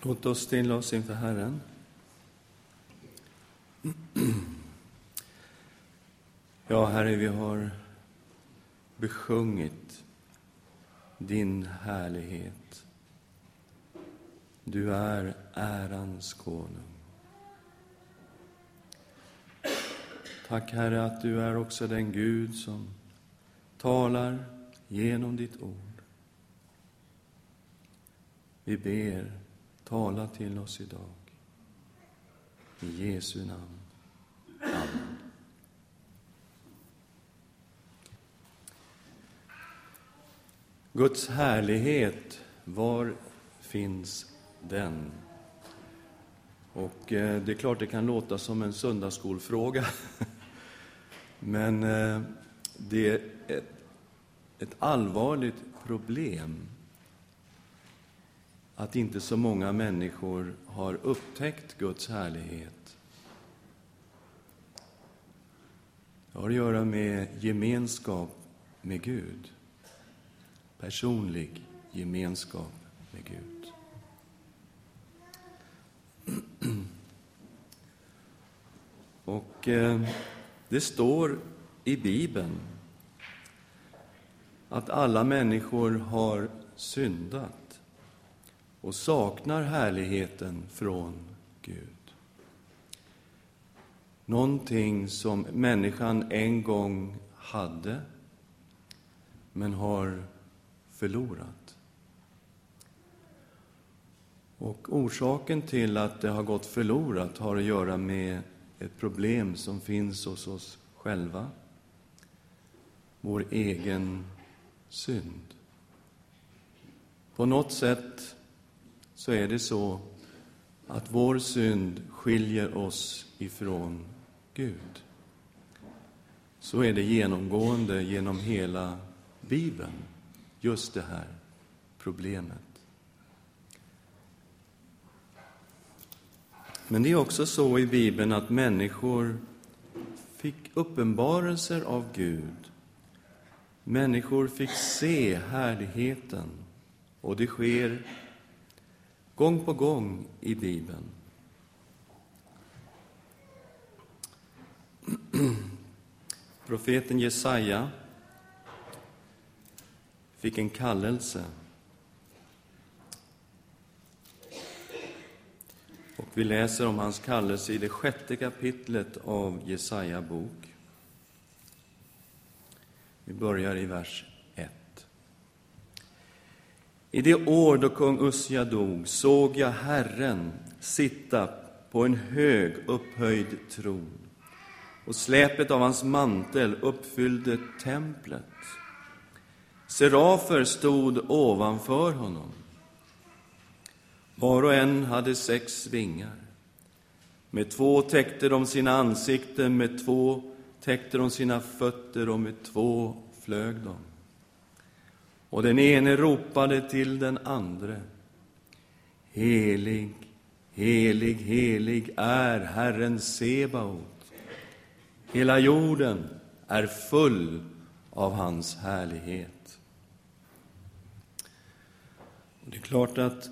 Låt oss stilla oss inför Herren. Ja, Herre, vi har besjungit din härlighet. Du är ärans konung. Tack, Herre, att du är också den Gud som talar genom ditt ord. Vi ber, tala till oss idag. I Jesu namn. Amen. Guds härlighet, var finns den? Och det är klart det kan låta som en söndagsskolfråga. Men det är ett allvarligt problem att inte så många människor har upptäckt Guds härlighet. Det har att göra med gemenskap med Gud. Personlig gemenskap med Gud. Och det står i Bibeln att alla människor har syndat och saknar härligheten från Gud. Någonting som människan en gång hade, men har förlorat. Och orsaken till att det har gått förlorat har att göra med ett problem som finns hos oss själva. Vår egen synd. På något sätt så är det så att vår synd skiljer oss ifrån Gud. Så är det genomgående genom hela Bibeln. Just det här problemet. Men det är också så i Bibeln att människor fick uppenbarelser av Gud. Människor fick se härligheten. Och det sker gång på gång i Bibeln. Profeten Jesaja fick en kallelse. Och vi läser om hans kallelse i det 6:e kapitlet av Jesaja bok. Vi börjar i vers 1. I det år då kung Ussia dog såg jag Herren sitta på en hög upphöjd tron. Och släpet av hans mantel uppfyllde templet. Serafer stod ovanför honom. Var och en hade 6 vingar. Med 2 täckte de sina ansikten, med 2 täckte de sina fötter och med 2 flög de. Och den ene ropade till den andre: Helig, helig, helig är Herren Sebaot. Hela jorden är full av hans härlighet. Och det är klart att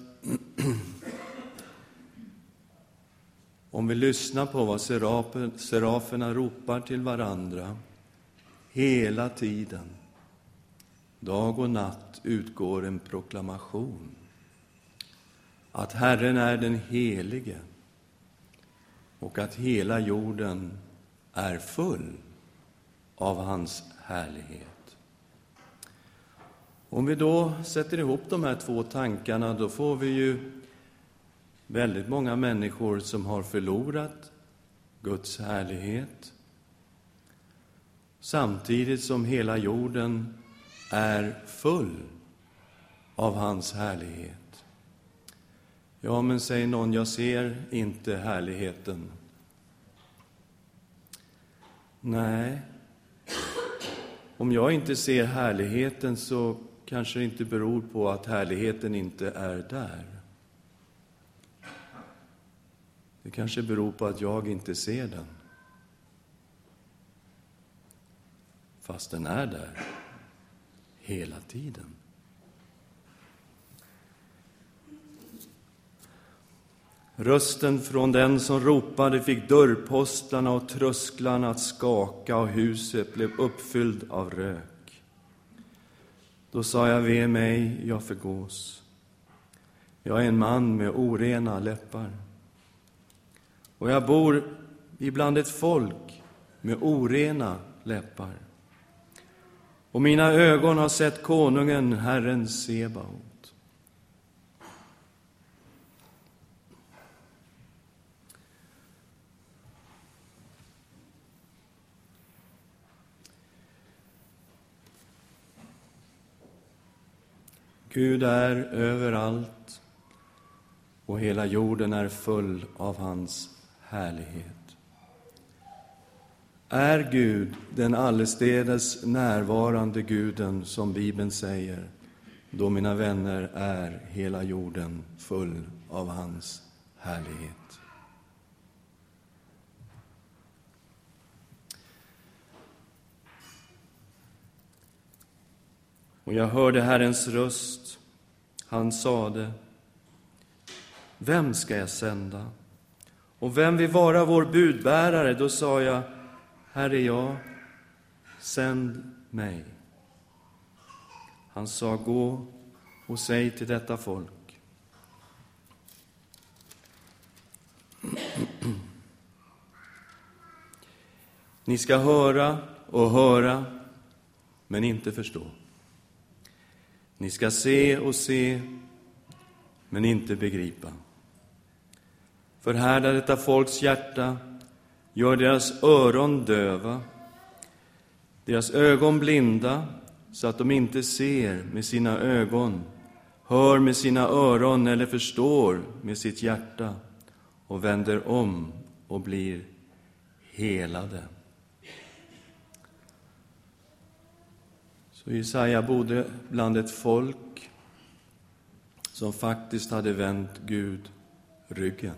om vi lyssnar på vad seraferna ropar till varandra hela tiden, dag och natt, utgår en proklamation att Herren är den helige och att hela jorden är full av hans härlighet. Om vi då sätter ihop de här 2 tankarna, då får vi ju väldigt många människor som har förlorat Guds härlighet, samtidigt som hela jorden är full av hans härlighet. Ja, men säger någon, jag ser inte härligheten. Nej, om jag inte ser härligheten så kanske det inte beror på att härligheten inte är där. Det kanske beror på att jag inte ser den. Fast den är där hela tiden. Rösten från den som ropade fick dörrpostlarna och trösklarna att skaka, och huset blev uppfylld av rök. Då sa jag: ve mig, jag förgås. Jag är en man med orena läppar, och jag bor ibland ett folk med orena läppar. Och mina ögon har sett konungen, Herren Sebaot. Gud är överallt, och hela jorden är full av hans härlighet. Är Gud den allestädes närvarande Guden, som Bibeln säger, då, mina vänner, är hela jorden full av hans härlighet. Och jag hörde Herrens röst. Han sade: vem ska jag sända? Och vem vill vara vår budbärare? Då sa jag: här är jag, sänd mig. Han sa: gå och säg till detta folk: ni ska höra och höra, men inte förstå. Ni ska se och se, men inte begripa. Förhärda detta folks hjärta, gör deras öron döva, deras ögon blinda, så att de inte ser med sina ögon, hör med sina öron eller förstår med sitt hjärta och vänder om och blir helade. Så Jesaja bodde bland ett folk som faktiskt hade vänt Gud ryggen.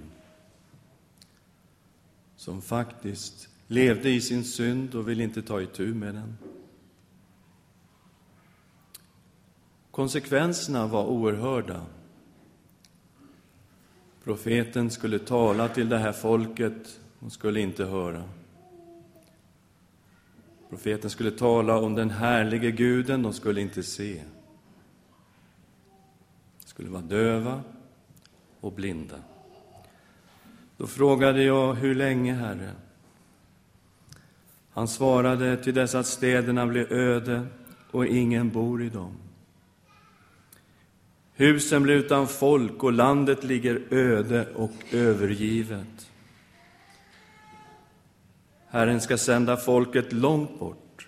Som faktiskt levde i sin synd och ville inte ta itu med den. Konsekvenserna var oerhörda. Profeten skulle tala till det här folket och skulle inte höra. Profeten skulle tala om den härlige Guden, de skulle inte se. De skulle vara döva och blinda. Då frågade jag: hur länge, Herre? Han svarade: till dess att städerna blir öde och ingen bor i dem. Husen blir utan folk och landet ligger öde och övergivet. Herren ska sända folket långt bort,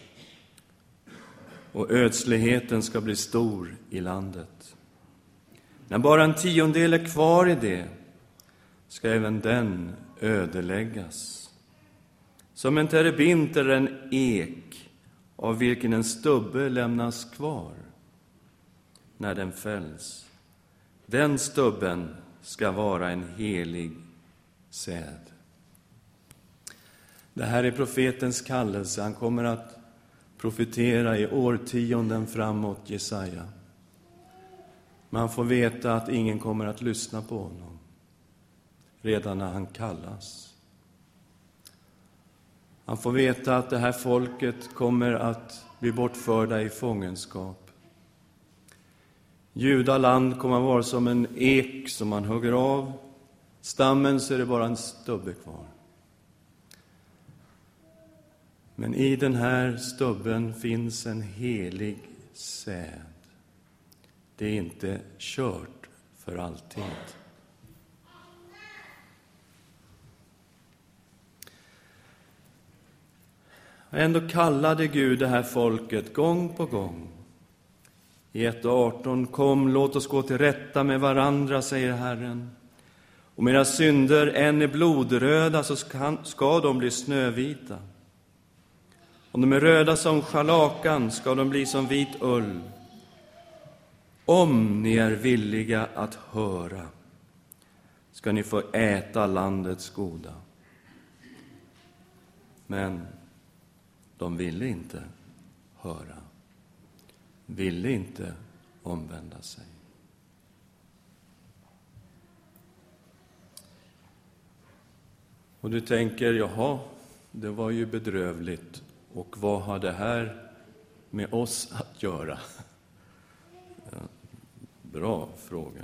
och ödsligheten ska bli stor i landet. När bara en tiondel är kvar i det, ska även den ödeläggas. Som en terebint eller en ek, av vilken en stubbe lämnas kvar när den fälls. Den stubben ska vara en helig säd. Det här är profetens kallelse. Han kommer att profetera i årtionden framåt, Jesaja. Man får veta att ingen kommer att lyssna på honom redan när han kallas. Han får veta att det här folket kommer att bli bortförda i fångenskap. Judaland kommer att vara som en ek som man hugger av. Stammen, så är det bara en stubbe kvar. Men i den här stubben finns en helig säd. Det är inte kört för alltid. Ändå kallade Gud det här folket gång på gång. I 1:18: kom, låt oss gå till rätta med varandra, säger Herren. Om era synder än är blodröda, så ska de bli snövita. Om de är röda som scharlakan, ska de bli som vit ull. Om ni är villiga att höra, ska ni få äta landets goda. Men de ville inte höra, ville inte omvända sig. Och du tänker, jaha, det var ju bedrövligt. Och vad har det här med oss att göra? Ja, bra fråga.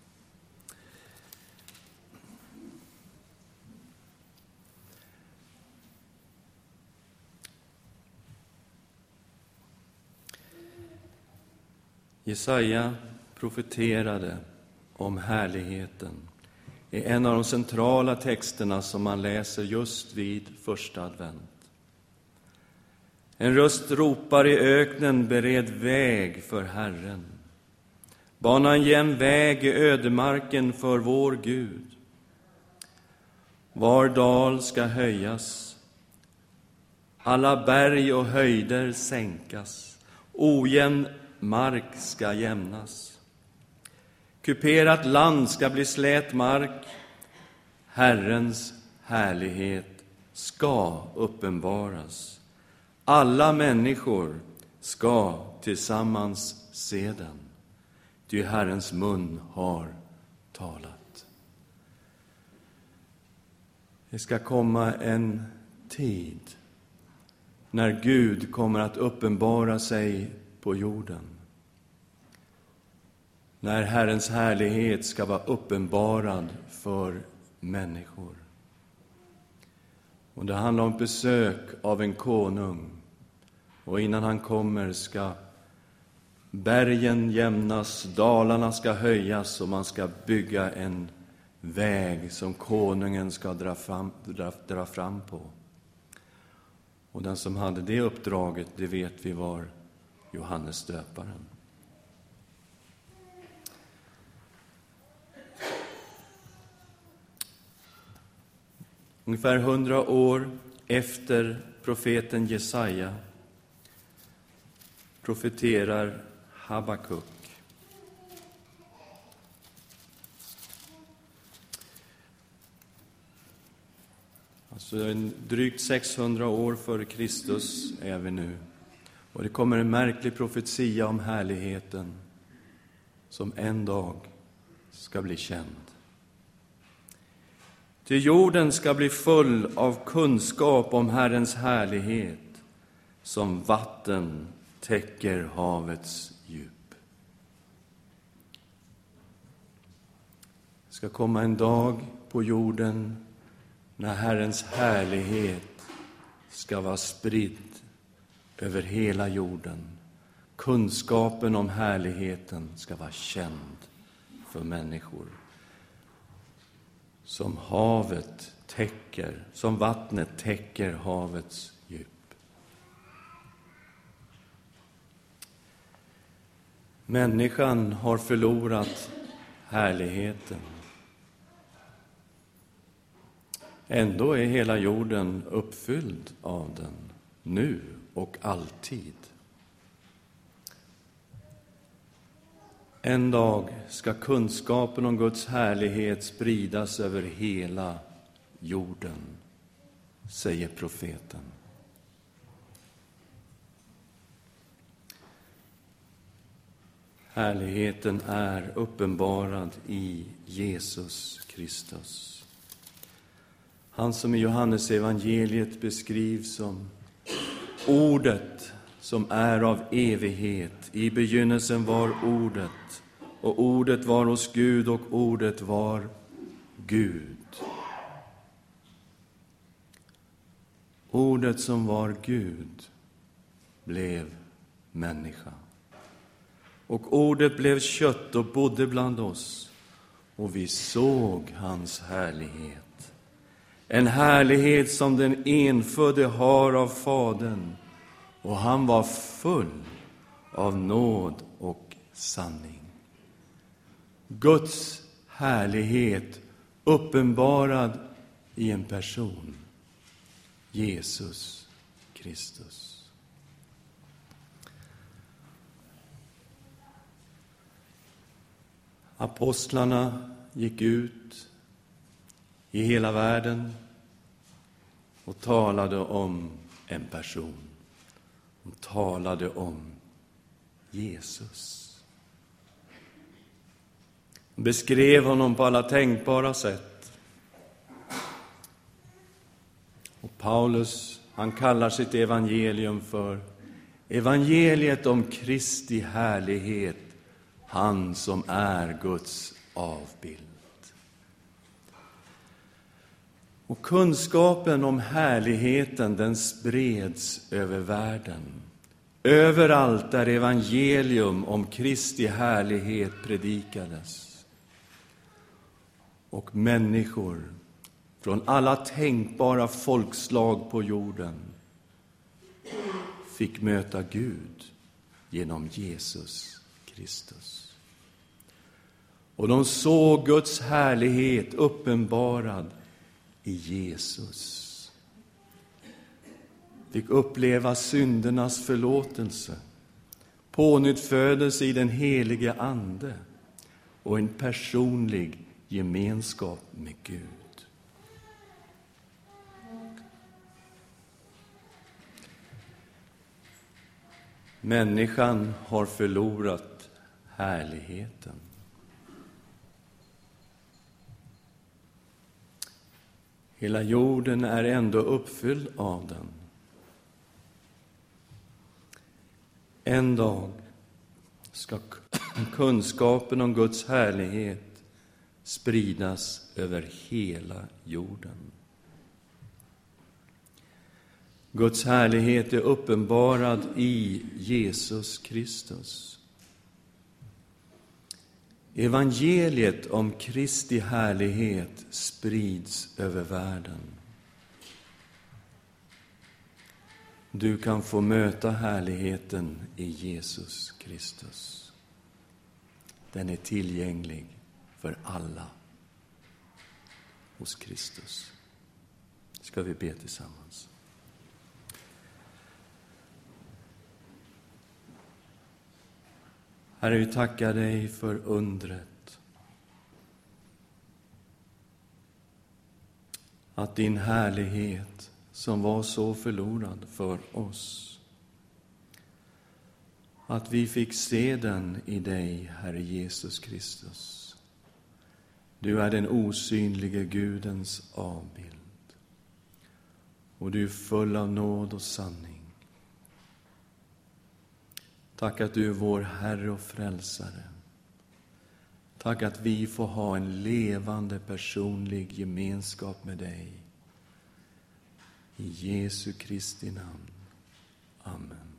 Jesaja profeterade om härligheten i en av de centrala texterna som man läser just vid första advent. En röst ropar i öknen, bered väg för Herren. Bana en jämn väg i ödemarken för vår Gud. Var dal ska höjas, alla berg och höjder sänkas, ojämn mark ska jämnas. Kuperat land ska bli slät mark, Herrens härlighet ska uppenbaras. Alla människor ska tillsammans se den, ty Herrens mun har talat. Det ska komma en tid när Gud kommer att uppenbara sig på jorden. När Herrens härlighet ska vara uppenbarad för människor. Och det handlar om besök av en konung. Och innan han kommer ska bergen jämnas, dalarna ska höjas och man ska bygga en väg som konungen ska dra fram på. Och den som hade det uppdraget, det vet vi, var Johannes döparen. Ungefär 100 år efter profeten Jesaja profeterar Habakuk. Alltså drygt 600 år före Kristus är vi nu. Och det kommer en märklig profetia om härligheten som en dag ska bli känd. Ty jorden ska bli full av kunskap om Herrens härlighet, som vatten täcker havets djup. Det ska komma en dag på jorden när Herrens härlighet ska vara spridd över hela jorden. Kunskapen om härligheten ska vara känd för människor. Som havet täcker, som vattnet täcker havets djup. Människan har förlorat härligheten. Ändå är hela jorden uppfylld av den, nu och alltid. En dag ska kunskapen om Guds härlighet spridas över hela jorden, säger profeten. Härligheten är uppenbarad i Jesus Kristus. Han som i Johannes evangeliet beskrivs som ordet som är av evighet. I begynnelsen var ordet, och ordet var hos Gud, och ordet var Gud. Ordet som var Gud blev människa. Och ordet blev kött och bodde bland oss, och vi såg hans härlighet. En härlighet som den enfödde har av Fadern, och han var full av nåd och sanning. Guds härlighet uppenbarad i en person, Jesus Kristus. Apostlarna gick ut i hela världen och talade om en person. De talade om Jesus. De beskrev honom på alla tänkbara sätt. Paulus, han kallar sitt evangelium för evangeliet om Kristi härlighet, han som är Guds avbild. Och kunskapen om härligheten, den spreds över världen. Överallt där evangelium om Kristi härlighet predikades. Och människor från alla tänkbara folkslag på jorden fick möta Gud genom Jesus Kristus. Och de såg Guds härlighet uppenbarad i Jesus. Fick uppleva syndernas förlåtelse, pånyttfödelse i den helige Ande och en personlig gemenskap med Gud. Människan har förlorat härligheten. Hela jorden är ändå uppfylld av den. En dag ska kunskapen om Guds härlighet spridas över hela jorden. Guds härlighet är uppenbarad i Jesus Kristus. Evangeliet om Kristi härlighet sprids över världen. Du kan få möta härligheten i Jesus Kristus. Den är tillgänglig för alla hos Kristus. Ska vi be tillsammans. Herre, vi tackar dig för undret. Att din härlighet som var så förlorad för oss, att vi fick se den i dig, Herre Jesus Kristus. Du är den osynlige Gudens avbild. Och du är full av nåd och sanning. Tack att du är vår Herre och frälsare. Tack att vi får ha en levande personlig gemenskap med dig. I Jesu Kristi namn. Amen.